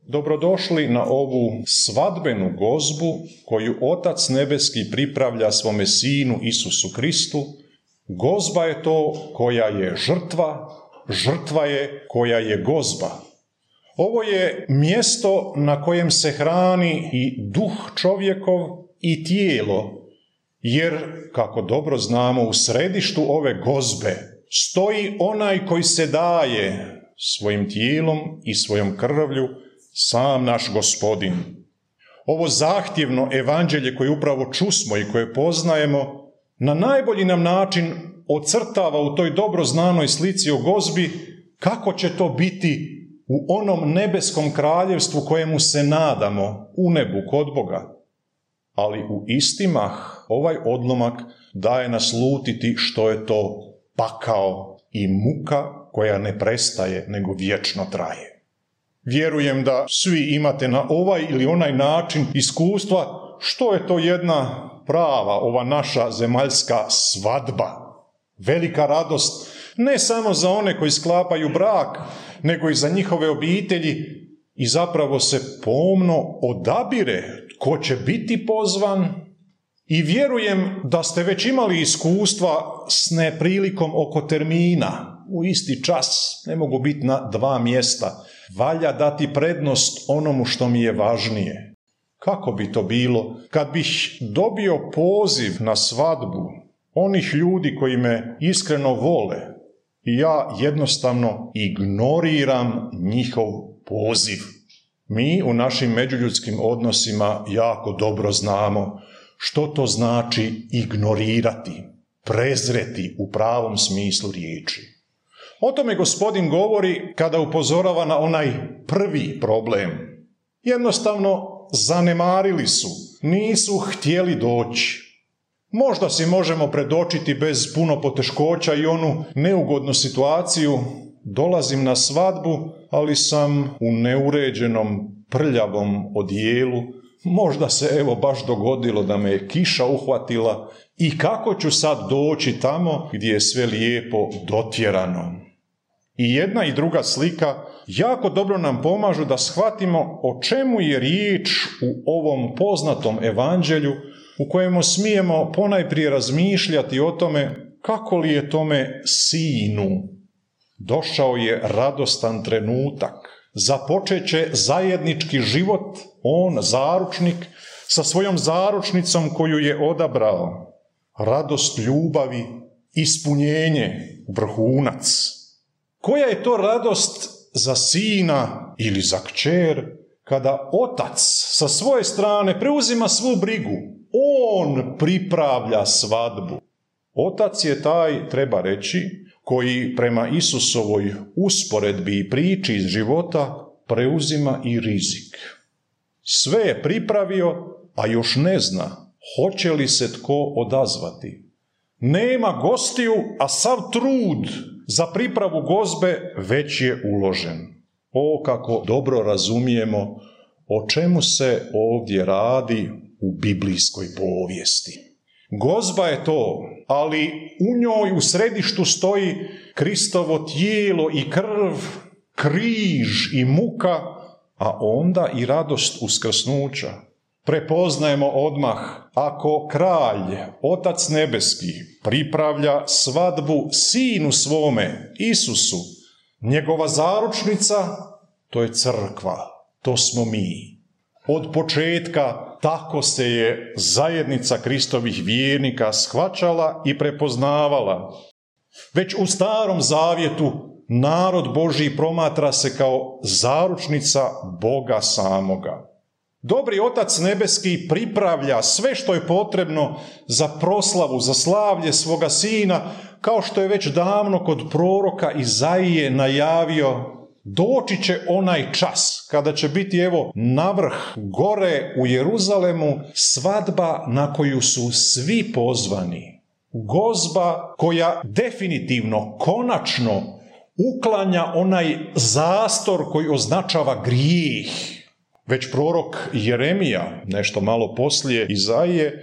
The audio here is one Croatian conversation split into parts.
Dobrodošli na ovu svadbenu gozbu koju Otac Nebeski pripravlja svome Sinu Isusu Kristu. Gozba je to koja je žrtva, žrtva je koja je gozba. Ovo je mjesto na kojem se hrani i duh čovjekov i tijelo, jer, kako dobro znamo, u središtu ove gozbe stoji onaj koji se daje svojim tijelom i svojom krvlju, sam naš Gospodin. Ovo zahtjevno evanđelje koje upravo čusmo i koje poznajemo, na najbolji nam način ocrtava u toj dobro znanoj slici o gozbi kako će to biti u onom nebeskom kraljevstvu kojemu se nadamo u nebu kod Boga. Ali u isti mah ovaj odlomak daje naslutiti što je to pakao i muka koja ne prestaje nego vječno traje. Vjerujem da svi imate na ovaj ili onaj način iskustva što je to jedna prava, ova naša zemaljska svadba. Velika radost ne samo za one koji sklapaju brak, nego i za njihove obitelji i zapravo se pomno odabire tko će biti pozvan. I vjerujem da ste već imali iskustva s neprilikom oko termina. U isti čas ne mogu biti na dva mjesta. Valja dati prednost onomu što mi je važnije. Kako bi to bilo kad bih dobio poziv na svadbu onih ljudi koji me iskreno vole i ja jednostavno ignoriram njihov poziv? Mi u našim međuljudskim odnosima jako dobro znamo što to znači ignorirati, prezreti u pravom smislu riječi. O tome Gospodin govori kada upozorava na onaj prvi problem. Jednostavno zanemarili su, nisu htjeli doći. Možda si možemo predočiti bez puno poteškoća i onu neugodnu situaciju. Dolazim na svadbu, ali sam u neuređenom, prljavom odijelu. Možda se evo baš dogodilo da me je kiša uhvatila i kako ću sad doći tamo gdje je sve lijepo dotjerano. I jedna i druga slika jako dobro nam pomažu da shvatimo o čemu je riječ u ovom poznatom evanđelju u kojemu smijemo ponajprije razmišljati o tome kako li je tome sinu. Došao je radostan trenutak. Započet će zajednički život, on, zaručnik, sa svojom zaručnicom koju je odabrao. Radost ljubavi, ispunjenje, vrhunac. Koja je to radost za sina ili za kćer kada otac sa svoje strane preuzima svu brigu? On pripravlja svadbu. Otac je taj, treba reći, koji prema Isusovoj usporedbi i priči iz života preuzima i rizik. Sve je pripravio, a još ne zna hoće li se tko odazvati. Nema gostiju, a sav trud za pripravu gozbe već je uložen. O, kako dobro razumijemo o čemu se ovdje radi u biblijskoj povijesti. Gozba je to, ali u njoj u središtu stoji Kristovo tijelo i krv, križ i muka, a onda i radost uskrsnuća. Prepoznajemo odmah, ako kralj, Otac Nebeski, pripravlja svadbu sinu svome, Isusu, njegova zaručnica, to je crkva, to smo mi. Od početka tako se je zajednica Kristovih vjernika shvaćala i prepoznavala. Već u Starom Zavjetu narod Božji promatra se kao zaručnica Boga samoga. Dobri Otac Nebeski pripravlja sve što je potrebno za proslavu, za slavlje svoga sina, kao što je već davno kod proroka Izaije najavio. Doći će onaj čas kada će biti evo navrh gore u Jeruzalemu svadba na koju su svi pozvani. Gozba koja definitivno, konačno uklanja onaj zastor koji označava grijeh. Već prorok Jeremija, nešto malo poslije Izaije,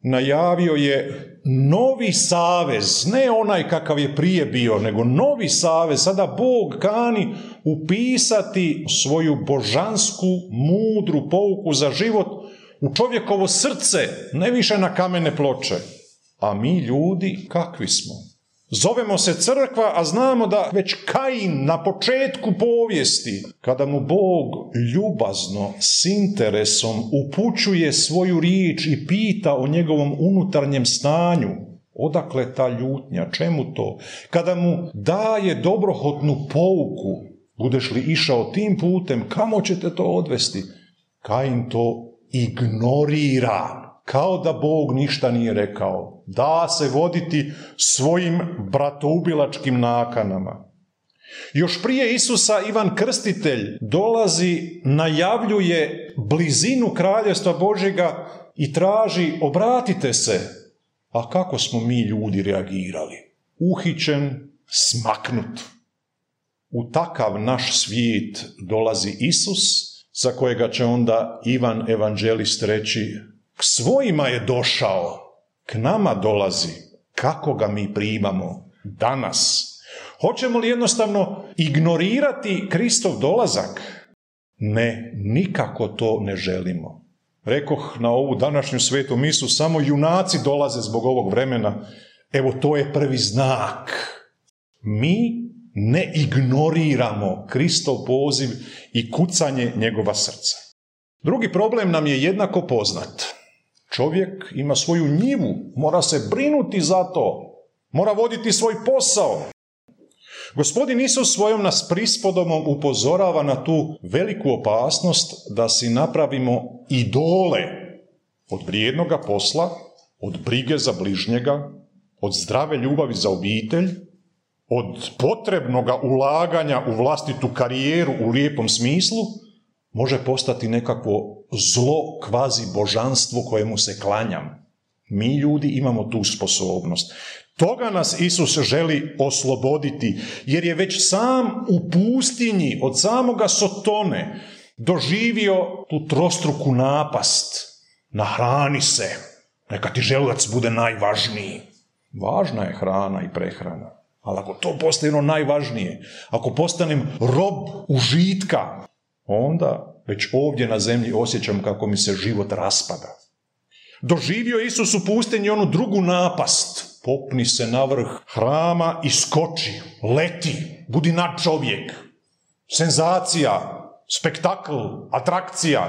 najavio je novi savez, ne onaj kakav je prije bio, nego novi savez. Sada Bog kani upisati svoju božansku, mudru pouku za život u čovjekovo srce, ne više na kamene ploče. A mi ljudi kakvi smo? Zovemo se crkva, a znamo da već Kain na početku povijesti, kada mu Bog ljubazno, s interesom upućuje svoju riječ i pita o njegovom unutarnjem stanju, odakle ta ljutnja, čemu to? Kada mu daje dobrohotnu pouku, budeš li išao tim putem, kamo će te to odvesti? Kain to ignorira. Kao da Bog ništa nije rekao. Da se voditi svojim bratoubilačkim nakanama. Još prije Isusa Ivan Krstitelj dolazi, najavljuje blizinu Kraljevstva Božjega i traži obratite se. A kako smo mi ljudi reagirali? Uhićen, smaknut. U takav naš svijet dolazi Isus, za kojega će onda Ivan evanđelist reći: k svojima je došao, k nama dolazi. Kako ga mi primamo danas? Hoćemo li jednostavno ignorirati Kristov dolazak? Ne, nikako to ne želimo. Rekoh na ovu današnju svetu misu, samo junaci dolaze zbog ovog vremena. Evo, to je prvi znak. Mi ne ignoriramo Kristov poziv i kucanje njegova srca. Drugi problem nam je jednako poznat. Čovjek ima svoju njivu, mora se brinuti za to, mora voditi svoj posao. Gospodin Isus svojom nas prispodobom upozorava na tu veliku opasnost da si napravimo idole od vrijednoga posla, od brige za bližnjega, od zdrave ljubavi za obitelj, od potrebnoga ulaganja u vlastitu karijeru u lijepom smislu, može postati nekakvo zlo, kvazi božanstvo kojemu se klanjam. Mi ljudi imamo tu sposobnost. Toga nas Isus želi osloboditi, jer je već sam u pustinji od samoga Sotone doživio tu trostruku napast. Nahrani se, neka ti želudac bude najvažniji. Važna je hrana i prehrana, ali ako to postane ono najvažnije, ako postanem rob užitka, onda već ovdje na zemlji osjećam kako mi se život raspada. Doživio Isus u pustinji onu drugu napast. Popni se na vrh hrama i skoči, leti, budi nadčovjek. Senzacija, spektakl, atrakcija.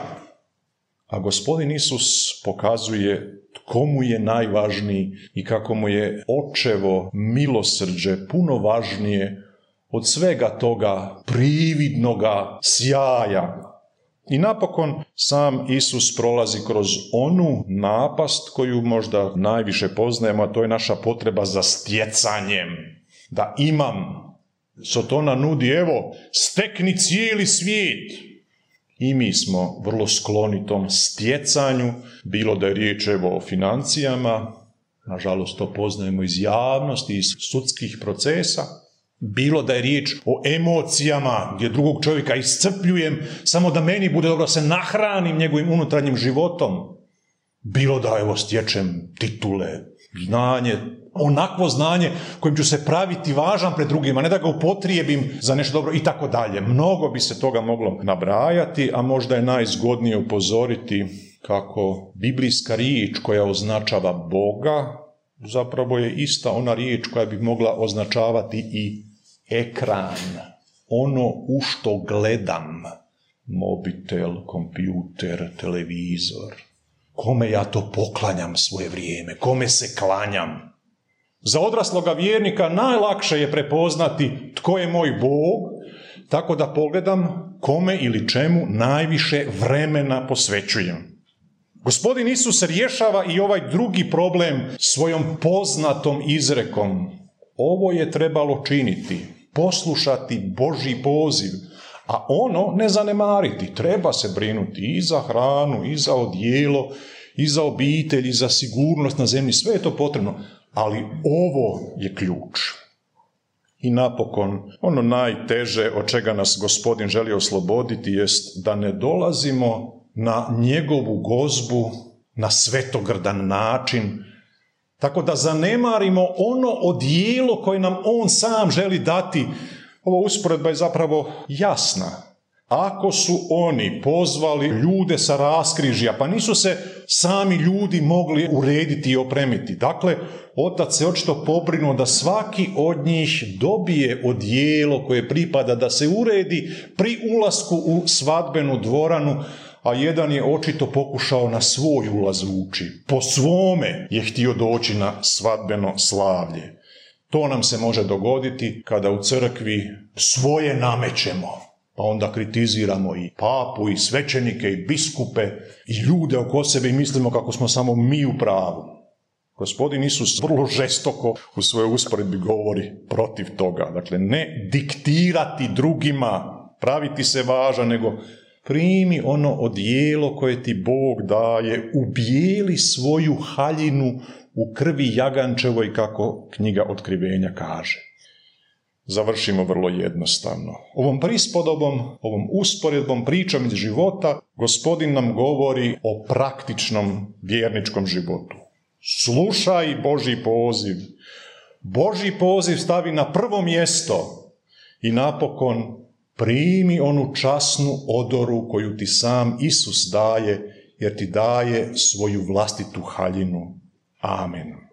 A Gospodin Isus pokazuje tko mu je najvažniji i kako mu je očevo milosrđe puno važnije od svega toga prividnoga sjaja. I napokon sam Isus prolazi kroz onu napast koju možda najviše poznajemo, a to je naša potreba za stjecanjem. Da imam. Sotona nudi, evo, stekni cijeli svijet. I mi smo vrlo skloni tom stjecanju, bilo da je riječ o financijama, nažalost to poznajemo iz javnosti, iz sudskih procesa, bilo da je riječ o emocijama, gdje drugog čovjeka iscrpljujem, samo da meni bude dobro, da se nahranim njegovim unutarnjim životom. Bilo da, evo, stječem titule, znanje, onakvo znanje kojim ću se praviti važan pred drugima, ne da ga upotrijebim za nešto dobro i tako dalje. Mnogo bi se toga moglo nabrajati, a možda je najzgodnije upozoriti kako biblijska riječ koja označava Boga, zapravo je ista ona riječ koja bi mogla označavati i ekran, ono u što gledam, mobitel, kompjuter, televizor. Kome ja to poklanjam svoje vrijeme, kome se klanjam? Za odrasloga vjernika najlakše je prepoznati tko je moj Bog, tako da pogledam kome ili čemu najviše vremena posvećujem. Gospodin Isus rješava i ovaj drugi problem svojom poznatom izrekom. Ovo je trebalo činiti, poslušati Božji poziv, a ono ne zanemariti. Treba se brinuti i za hranu, i za odijelo, i za obitelj, i za sigurnost na zemlji. Sve je to potrebno, ali ovo je ključ. I napokon, ono najteže od čega nas Gospodin želi osloboditi jest da ne dolazimo na njegovu gozbu na svetogrdan način, tako da zanemarimo ono odijelo koje nam on sam želi dati. Ova usporedba je zapravo jasna. Ako su oni pozvali ljude sa raskrižja, pa nisu se sami ljudi mogli urediti i opremiti. Dakle, otac se očito pobrinuo da svaki od njih dobije odijelo koje pripada, da se uredi pri ulasku u svadbenu dvoranu, a jedan je očito pokušao na svoj ulaz ući. Po svome je htio doći na svadbeno slavlje. To nam se može dogoditi kada u crkvi svoje namećemo, pa onda kritiziramo i papu, i svećenike, i biskupe, i ljude oko sebe i mislimo kako smo samo mi u pravu. Gospodin Isus vrlo žestoko u svojoj usporedbi govori protiv toga. Dakle, ne diktirati drugima, praviti se važan, nego primi ono odijelo koje ti Bog daje, ubijeli svoju haljinu u krvi jagančevoj, kako knjiga Otkrivenja kaže. Završimo vrlo jednostavno. Ovom prispodobom, ovom usporedbom, pričom iz života, Gospodin nam govori o praktičnom vjerničkom životu. Slušaj Božji poziv. Božji poziv stavi na prvo mjesto i napokon primi onu časnu odoru koju ti sam Isus daje, jer ti daje svoju vlastitu haljinu. Amen.